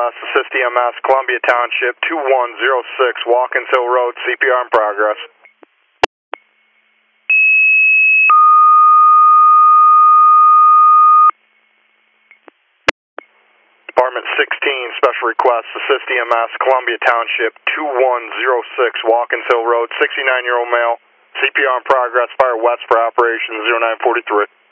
request, assist EMS, Columbia Township, 2106 Watkins Hill Road, CPR in progress. Department 16, special request, assist EMS, Columbia Township, 2106 Watkins Hill Road, 69-year-old male, CPR in progress, fire west for operation 0943.